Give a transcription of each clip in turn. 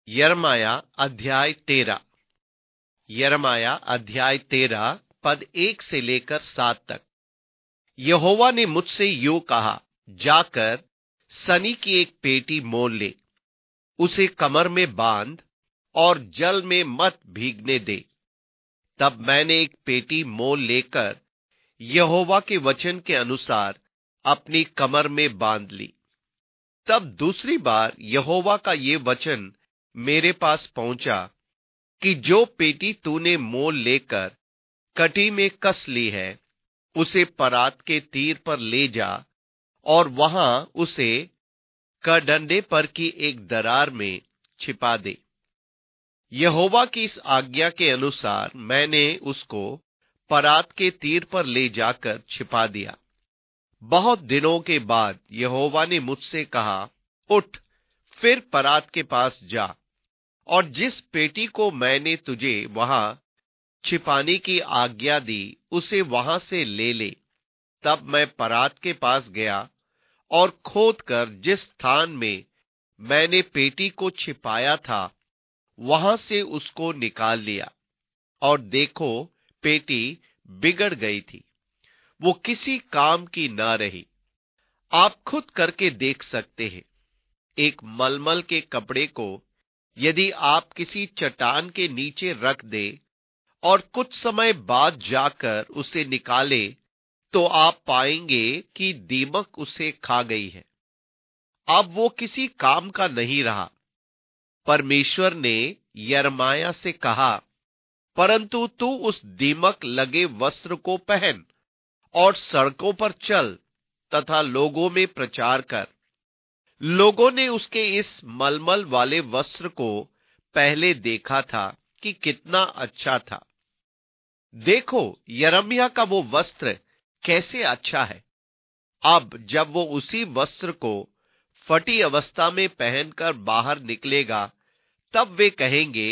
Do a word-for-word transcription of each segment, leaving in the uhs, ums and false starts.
यिर्मयाह अध्याय तेरह। यिर्मयाह अध्याय तेरह पद एक से लेकर सात तक। यहोवा ने मुझसे यूं कहा, जाकर सनी की एक पेटी मोल ले, उसे कमर में बांध और जल में मत भीगने दे। तब मैंने एक पेटी मोल लेकर यहोवा के वचन के अनुसार अपनी कमर में बांध ली। तब दूसरी बार यहोवा का ये वचन मेरे पास पहुंचा कि जो पेटी तूने मोल लेकर कटी में कस ली है, उसे परात के तीर पर ले जा और वहां उसे कडंडे पर की एक दरार में छिपा दे। यहोवा की इस आज्ञा के अनुसार मैंने उसको परात के तीर पर ले जाकर छिपा दिया। बहुत दिनों के बाद यहोवा ने मुझसे कहा, उठ, फिर परात के पास जा और जिस पेटी को मैंने तुझे वहां छिपाने की आज्ञा दी, उसे वहां से ले ले। तब मैं परात के पास गया और खोदकर जिस स्थान में मैंने पेटी को छिपाया था, वहां से उसको निकाल लिया, और देखो, पेटी बिगड़ गई थी, वो किसी काम की ना रही। आप खुद करके देख सकते हैं। एक मलमल के कपड़े को यदि आप किसी चट्टान के नीचे रख दे और कुछ समय बाद जाकर उसे निकाले, तो आप पाएंगे कि दीमक उसे खा गई है। अब वो किसी काम का नहीं रहा। परमेश्वर ने यिर्मयाह से कहा, परंतु तू उस दीमक लगे वस्त्र को पहन और सड़कों पर चल तथा लोगों में प्रचार कर। लोगों ने उसके इस मलमल वाले वस्त्र को पहले देखा था कि कितना अच्छा था। देखो, यिर्मयाह का वो वस्त्र कैसे अच्छा है। अब जब वो उसी वस्त्र को फटी अवस्था में पहनकर बाहर निकलेगा, तब वे कहेंगे,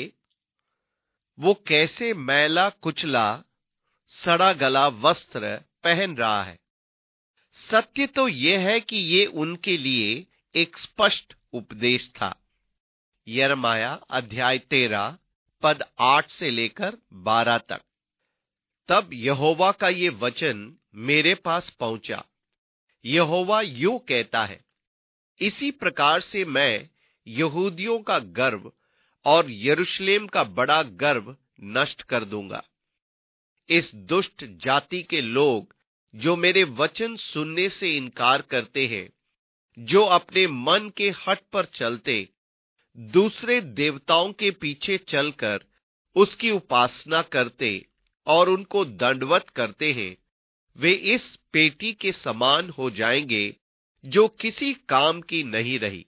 वो कैसे मैला कुचला सड़ा गला वस्त्र पहन रहा है। सत्य तो यह है कि ये उनके लिए एक स्पष्ट उपदेश था। यिर्मयाह अध्याय तेरह पद आठ से लेकर बारह तक। तब यहोवा का ये वचन मेरे पास पहुंचा। यहोवा यूं कहता है, इसी प्रकार से मैं यहूदियों का गर्व और यरूशलेम का बड़ा गर्व नष्ट कर दूंगा। इस दुष्ट जाति के लोग जो मेरे वचन सुनने से इनकार करते हैं, जो अपने मन के हठ पर चलते दूसरे देवताओं के पीछे चलकर उसकी उपासना करते और उनको दंडवत करते हैं, वे इस पेटी के समान हो जाएंगे जो किसी काम की नहीं रही।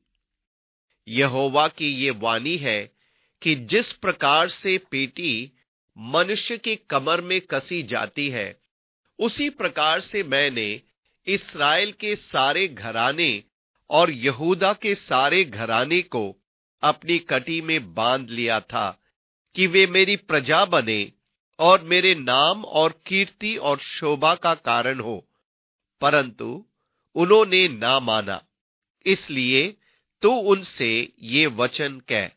यहोवा की ये वाणी है कि जिस प्रकार से पेटी मनुष्य की कमर में कसी जाती है, उसी प्रकार से मैंने इस्राएल के सारे घराने और यहूदा के सारे घराने को अपनी कटी में बांध लिया था कि वे मेरी प्रजा बने और मेरे नाम और कीर्ति और शोभा का कारण हो, परंतु उन्होंने ना माना। इसलिए तू उनसे ये वचन कह।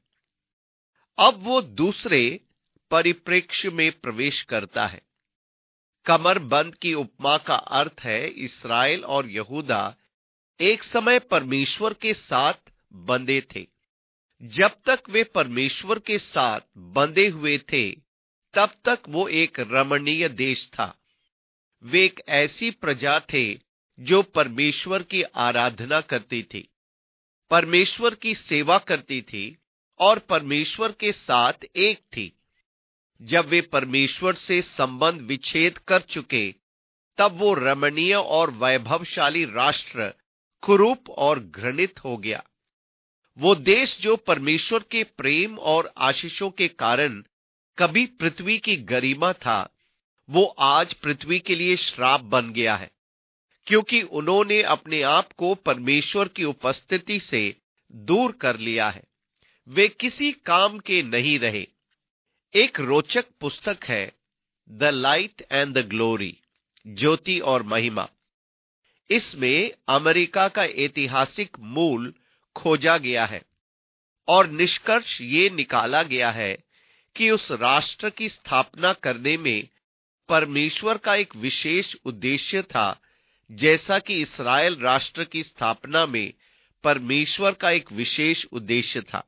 अब वो दूसरे परिप्रेक्ष्य में प्रवेश करता है। कमरबंद की उपमा का अर्थ है, इस्राएल और यहूदा एक समय परमेश्वर के साथ बंधे थे। जब तक वे परमेश्वर के साथ बंधे हुए थे, तब तक वो एक रमणीय देश था। वे एक ऐसी प्रजा थे जो परमेश्वर की आराधना करती थी, परमेश्वर की सेवा करती थी और परमेश्वर के साथ एक थी। जब वे परमेश्वर से संबंध विच्छेद कर चुके, तब वो रमणीय और वैभवशाली राष्ट्र कुरूप और घृणित हो गया। वो देश जो परमेश्वर के प्रेम और आशीषों के कारण कभी पृथ्वी की गरिमा था, वो आज पृथ्वी के लिए श्राप बन गया है, क्योंकि उन्होंने अपने आप को परमेश्वर की उपस्थिति से दूर कर लिया है। वे किसी काम के नहीं रहे। एक रोचक पुस्तक है, the light and the glory, ज्योति और महिमा। इसमें अमेरिका का ऐतिहासिक मूल खोजा गया है। और निष्कर्ष ये निकाला गया है कि उस राष्ट्र की स्थापना करने में परमेश्वर का एक विशेष उद्देश्य था, जैसा कि इस्राएल राष्ट्र की स्थापना में परमेश्वर का एक विशेष उद्देश्य था।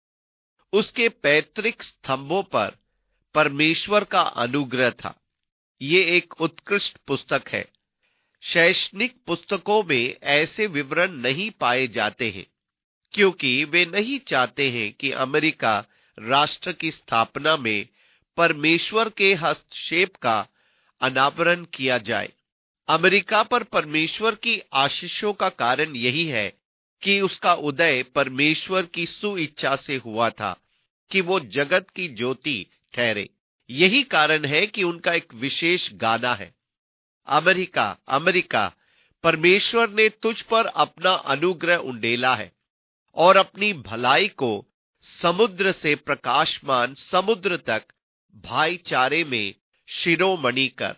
उसके पैतृक स्तंभों पर परमेश्वर का अनुग्रह था। ये एक उत्कृष्ट पुस्तक है। शैक्षणिक पुस्तकों में ऐसे विवरण नहीं पाए जाते हैं, क्योंकि वे नहीं चाहते हैं कि अमेरिका राष्ट्र की स्थापना में परमेश्वर के हस्तक्षेप का अनावरण किया जाए। अमेरिका पर परमेश्वर की आशीषों का कारण यही है कि उसका उदय परमेश्वर की सुइच्छा से हुआ था कि वो जगत की ज्योति ठहरे। यही कारण है कि उनका एक विशेष गाना है, अमेरिका अमेरिका, परमेश्वर ने तुझ पर अपना अनुग्रह उंडेला है और अपनी भलाई को समुद्र से प्रकाशमान समुद्र तक भाईचारे में शिरोमणि कर।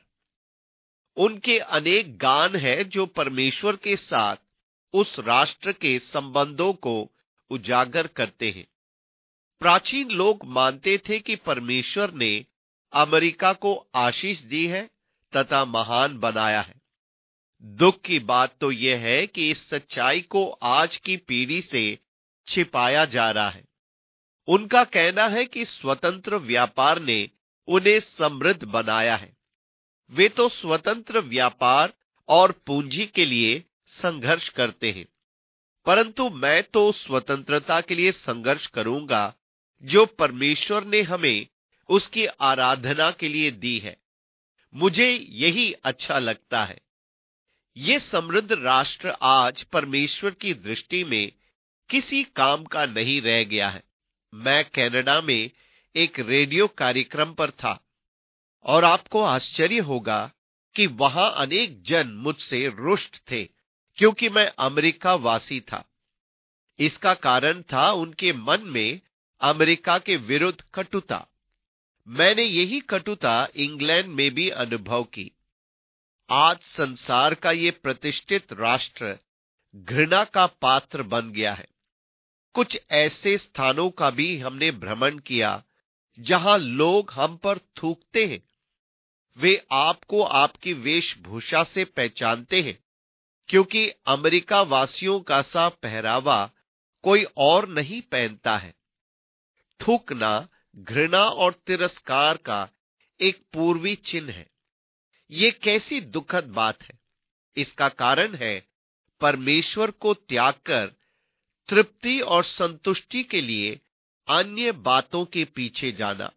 उनके अनेक गान हैं जो परमेश्वर के साथ उस राष्ट्र के संबंधों को उजागर करते हैं। प्राचीन लोग मानते थे कि परमेश्वर ने अमेरिका को आशीष दी है तथा महान बनाया है। दुख की बात तो यह है कि इस सच्चाई को आज की पीढ़ी से छिपाया जा रहा है। उनका कहना है कि स्वतंत्र व्यापार ने उन्हें समृद्ध बनाया है। वे तो स्वतंत्र व्यापार और पूंजी के लिए संघर्ष करते हैं, परंतु मैं तो स्वतंत्रता के लिए संघर्ष करूंगा जो परमेश्वर ने हमें उसकी आराधना के लिए दी है। मुझे यही अच्छा लगता है। ये समृद्ध राष्ट्र आज परमेश्वर की दृष्टि में किसी काम का नहीं रह गया है। मैं कनाडा में एक रेडियो कार्यक्रम पर था और आपको आश्चर्य होगा कि वहां अनेक जन मुझसे रुष्ट थे क्योंकि मैं अमेरिका वासी था। इसका कारण था उनके मन में अमेरिका के विरुद्ध कटुता। मैंने यही कटुता इंग्लैंड में भी अनुभव की। आज संसार का ये प्रतिष्ठित राष्ट्र घृणा का पात्र बन गया है। कुछ ऐसे स्थानों का भी हमने भ्रमण किया जहां लोग हम पर थूकते हैं। वे आपको आपकी वेशभूषा से पहचानते हैं, क्योंकि अमेरिका वासियों का सा पहरावा कोई और नहीं पहनता है। थूकना घृणा और तिरस्कार का एक पूर्वी चिन्ह है। ये कैसी दुखद बात है। इसका कारण है परमेश्वर को त्याग कर तृप्ति और संतुष्टि के लिए अन्य बातों के पीछे जाना।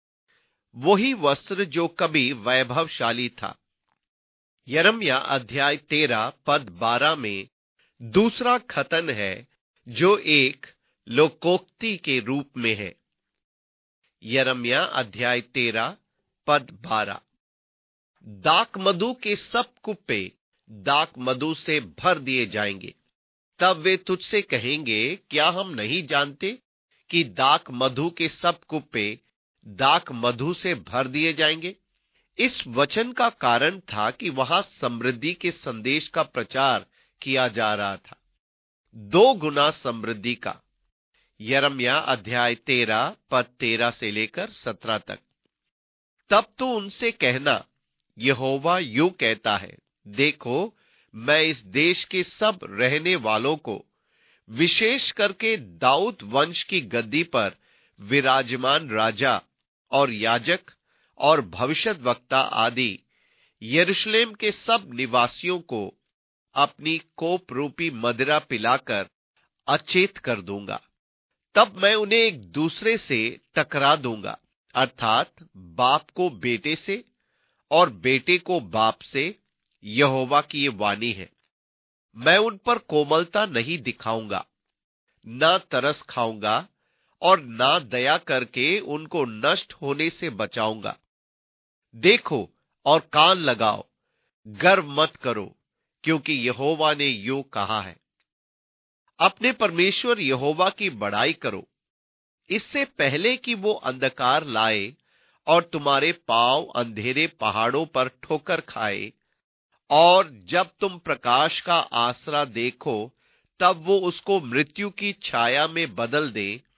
वही वस्त्र जो कभी वैभवशाली था। यिर्मयाह अध्याय तेरह पद बारह में दूसरा खतन है जो एक लोकोक्ति के रूप में है। यिर्मयाह अध्याय तेरह पद बारह, दाक मधु के सब कुप्पे दाक मधु से भर दिए जाएंगे। तब वे तुझसे कहेंगे, क्या हम नहीं जानते कि दाक मधु के सब कुप्पे दाक मधु से भर दिए जाएंगे। इस वचन का कारण था कि वहां समृद्धि के संदेश का प्रचार किया जा रहा था, दो गुना समृद्धि का। यिर्मयाह अध्याय तेरह पद तेरह से लेकर सत्रह तक। तब तो उनसे कहना, यहोवा यूं कहता है, देखो मैं इस देश के सब रहने वालों को, विशेष करके दाऊद वंश की गद्दी पर विराजमान राजा और याजक और भविष्यद्वक्ता आदि यरूशलेम के सब निवासियों को अपनी कोप रूपी मदिरा पिलाकर अचेत कर दूंगा। तब मैं उन्हें एक दूसरे से टकरा दूंगा, अर्थात बाप को बेटे से और बेटे को बाप से। यहोवा की ये वाणी है। मैं उन पर कोमलता नहीं दिखाऊंगा, ना तरस खाऊंगा और ना दया करके उनको नष्ट होने से बचाऊंगा। देखो और कान लगाओ, गर्व मत करो, क्योंकि यहोवा ने यूं कहा है। अपने परमेश्वर यहोवा की बड़ाई करो, इससे पहले कि वो अंधकार लाए और तुम्हारे पांव अंधेरे पहाड़ों पर ठोकर खाए, और जब तुम प्रकाश का आसरा देखो तब वो उसको मृत्यु की छाया में बदल दे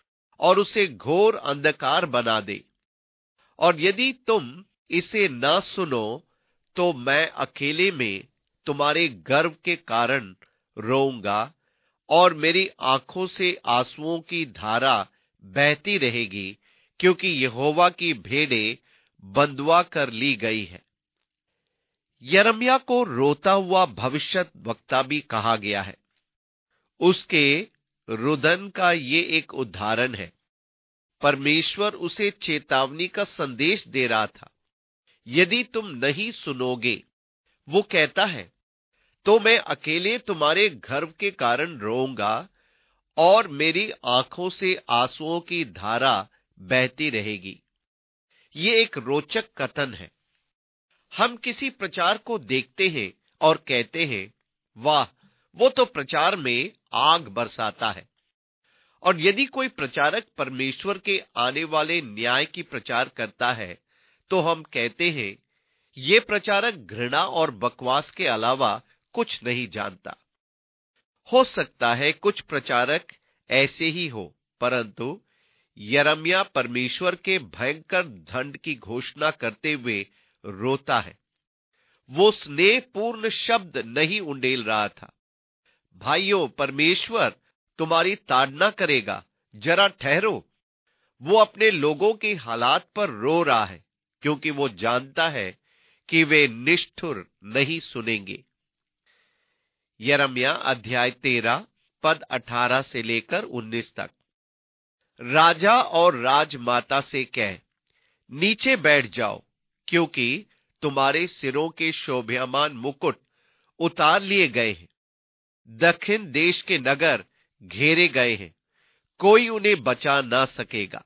और उसे घोर अंधकार बना दे। और यदि तुम इसे न सुनो तो मैं अकेले में तुम्हारे गर्व के कारण रोऊंगा और मेरी आंखों से आंसुओं की धारा बहती रहेगी, क्योंकि यहोवा की भेड़ें बंधुआ कर ली गई है। यिर्मयाह को रोता हुआ भविष्यद्वक्ता वक्ता भी कहा गया है। उसके रुदन का ये एक उदाहरण है। परमेश्वर उसे चेतावनी का संदेश दे रहा था। यदि तुम नहीं सुनोगे, वो कहता है, तो मैं अकेले तुम्हारे गर्व के कारण रोऊंगा और मेरी आंखों से आंसुओं की धारा बहती रहेगी। ये एक रोचक कथन है। हम किसी प्रचार को देखते हैं और कहते हैं, वाह, वो तो प्रचार में आग बरसाता है। और यदि कोई प्रचारक परमेश्वर के आने वाले न्याय की प्रचार करता है तो हम कहते हैं, ये प्रचारक घृणा और बकवास के अलावा कुछ नहीं जानता। हो सकता है कुछ प्रचारक ऐसे ही हो, परंतु यिर्मयाह परमेश्वर के भयंकर दंड की घोषणा करते हुए रोता है। वो स्नेहपूर्ण शब्द नहीं उंडेल रहा था। भाइयों, परमेश्वर तुम्हारी ताड़ना करेगा, जरा ठहरो। वो अपने लोगों के हालात पर रो रहा है, क्योंकि वो जानता है कि वे निष्ठुर नहीं सुनेंगे। यिर्मयाह अध्याय तेरह पद अठारह से लेकर उन्नीस तक। राजा और राजमाता से कह, नीचे बैठ जाओ, क्योंकि तुम्हारे सिरों के शोभायमान मुकुट उतार लिए गए हैं। दक्षिण देश के नगर घेरे गए हैं, कोई उन्हें बचा ना सकेगा,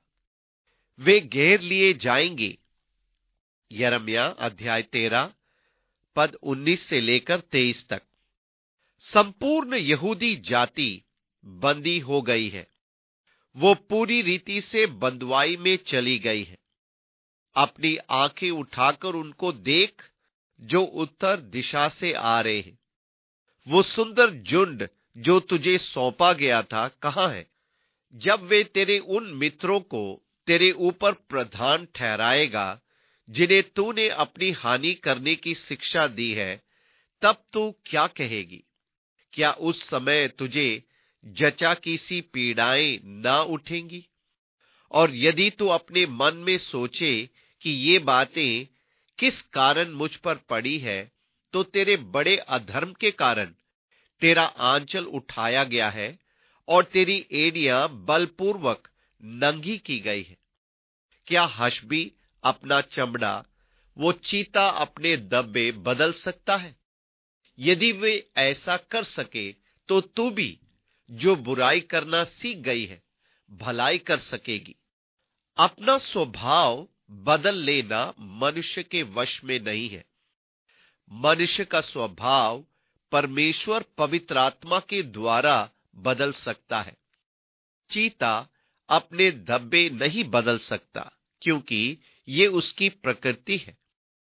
वे घेर लिए जाएंगे। यिर्मयाह अध्याय तेरह पद उन्नीस से लेकर तेईस तक। संपूर्ण यहूदी जाति बंदी हो गई है, वो पूरी रीति से बंधुआई में चली गई है। अपनी आंखें उठाकर उनको देख जो उत्तर दिशा से आ रहे हैं। वो सुंदर झुंड जो तुझे सौंपा गया था कहां है? जब वे तेरे उन मित्रों को तेरे ऊपर प्रधान ठहराएगा जिन्हें तूने अपनी हानि करने की शिक्षा दी है, तब तू क्या कहेगी? क्या उस समय तुझे जचा की सी पीड़ाएं ना उठेंगी? और यदि तू अपने मन में सोचे कि ये बातें किस कारण मुझ पर पड़ी है, तो तेरे बड़े अधर्म के कारण तेरा आंचल उठाया गया है और तेरी एड़ियां बलपूर्वक नंगी की गई है। क्या हशबी अपना चमड़ा, वो चीता अपने दब्बे बदल सकता है? यदि वे ऐसा कर सके तो तू भी, जो बुराई करना सीख गई है, भलाई कर सकेगी। अपना स्वभाव बदल लेना मनुष्य के वश में नहीं है। मनुष्य का स्वभाव परमेश्वर पवित्र आत्मा के द्वारा बदल सकता है। चीता अपने धब्बे नहीं बदल सकता, क्योंकि ये उसकी प्रकृति है।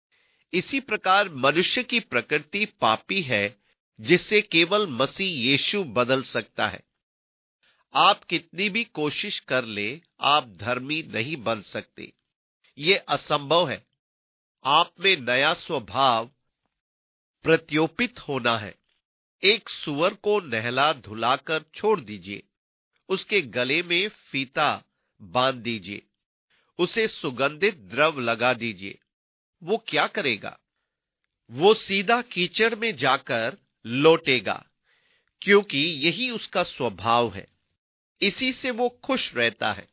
इसी प्रकार मनुष्य की प्रकृति पापी है, जिससे केवल मसीह यीशु बदल सकता है। आप कितनी भी कोशिश कर ले, आप धर्मी नहीं बन सकते। ये असंभव है। आप में नया स्वभाव प्रत्योपित होना है। एक सूअर को नहला धुलाकर छोड़ दीजिए, उसके गले में फीता बांध दीजिए, उसे सुगंधित द्रव लगा दीजिए। वो क्या करेगा? वो सीधा कीचड़ में जाकर लौटेगा, क्योंकि यही उसका स्वभाव है। इसी से वो खुश रहता है।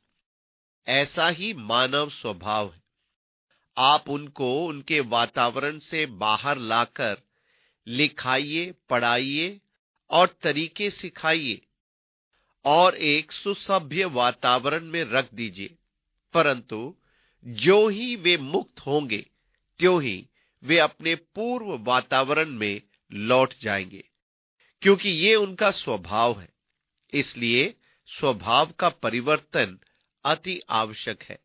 ऐसा ही मानव स्वभाव है। आप उनको उनके वातावरण से बाहर लाकर लिखाइए, पढ़ाइए और तरीके सिखाइए और एक सुसभ्य वातावरण में रख दीजिए, परंतु जो ही वे मुक्त होंगे, त्यों ही वे अपने पूर्व वातावरण में लौट जाएंगे, क्योंकि ये उनका स्वभाव है। इसलिए स्वभाव का परिवर्तन अति आवश्यक है।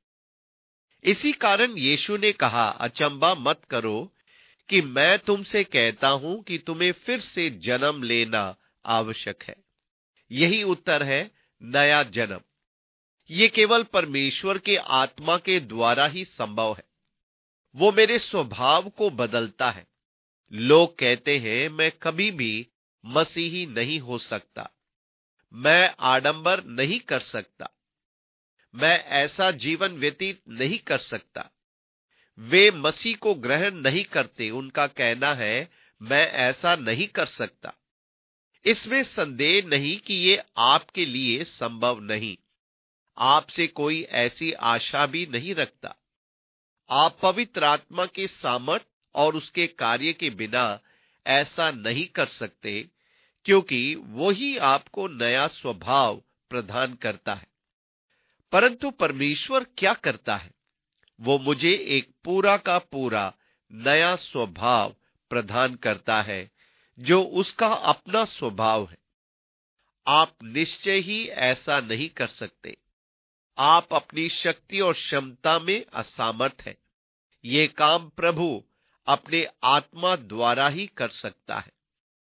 इसी कारण यीशु ने कहा, अचंबा मत करो कि मैं तुमसे कहता हूं कि तुम्हें फिर से जन्म लेना आवश्यक है। यही उत्तर है, नया जन्म। ये केवल परमेश्वर के आत्मा के द्वारा ही संभव है। वो मेरे स्वभाव को बदलता है। लोग कहते हैं मैं कभी भी मसीही नहीं हो सकता, मैं आडंबर नहीं कर सकता, मैं ऐसा जीवन व्यतीत नहीं कर सकता। वे मसीह को ग्रहण नहीं करते। उनका कहना है मैं ऐसा नहीं कर सकता। इसमें संदेह नहीं कि ये आपके लिए संभव नहीं। आपसे कोई ऐसी आशा भी नहीं रखता। आप पवित्र आत्मा के सामर्थ और उसके कार्य के बिना ऐसा नहीं कर सकते, क्योंकि वही आपको नया स्वभाव प्रदान करता है। परंतु परमेश्वर क्या करता है? वो मुझे एक पूरा का पूरा नया स्वभाव प्रदान करता है, जो उसका अपना स्वभाव है। आप निश्चय ही ऐसा नहीं कर सकते। आप अपनी शक्ति और क्षमता में असमर्थ हैं। ये काम प्रभु अपने आत्मा द्वारा ही कर सकता है।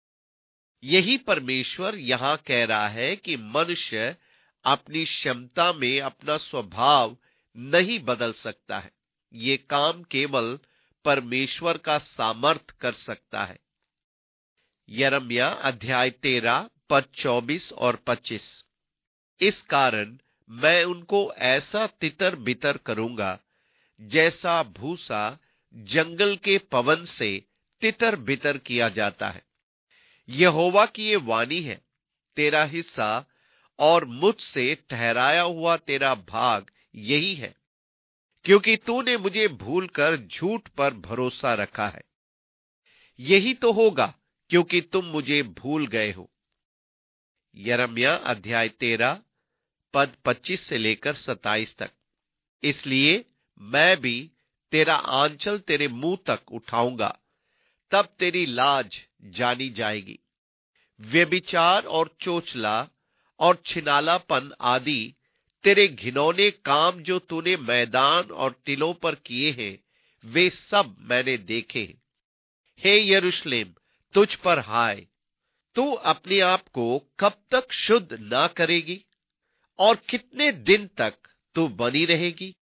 यही परमेश्वर यहां कह रहा है कि मनुष्य अपनी क्षमता में अपना स्वभाव नहीं बदल सकता है। ये काम केवल परमेश्वर का सामर्थ कर सकता है। यिर्मयाह अध्याय तेरह पद चौबीस और पच्चीस। इस कारण मैं उनको ऐसा तितर बितर करूंगा जैसा भूसा जंगल के पवन से तितर बितर किया जाता है। यहोवा की ये वाणी है, तेरा हिस्सा और मुझसे ठहराया हुआ तेरा भाग यही है, क्योंकि तूने मुझे भूलकर झूठ पर भरोसा रखा है। यही तो होगा, क्योंकि तुम मुझे भूल गए हो। यिर्मयाह अध्याय तेरह पद पच्चीस से लेकर सत्ताईस तक। इसलिए मैं भी तेरा आंचल तेरे मुंह तक उठाऊंगा, तब तेरी लाज जानी जाएगी। व्यभिचार और चोचला और छिनालापन आदि तेरे घिनौने काम जो तूने मैदान और टीलों पर किए हैं, वे सब मैंने देखे हैं। हे यरूशलेम, तुझ पर हाय! तू अपने आप को कब तक शुद्ध ना करेगी और कितने दिन तक तू बनी रहेगी?